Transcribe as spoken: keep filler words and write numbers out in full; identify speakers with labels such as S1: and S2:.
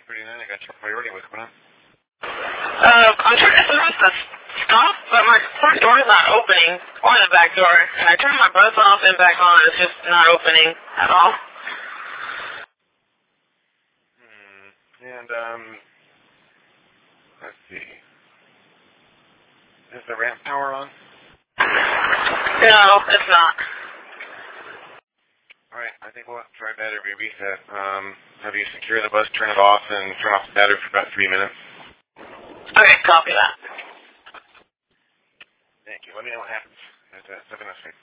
S1: thirty-nine, I got your priority. What's going on?
S2: Uh, I'm trying to start the stop, but my front door is not opening, or the back door. And I turned my bus off and back on. It's just not opening at all.
S1: Hmm. And, um, let's see. Is the ramp power on?
S2: No, it's not.
S1: Alright, I think we'll have to try battery reset. Um, have you secure the bus, turn it off, and turn off the battery for about three minutes?
S2: Okay, copy that.
S1: Thank you. Let me know what happens. Have a nice day.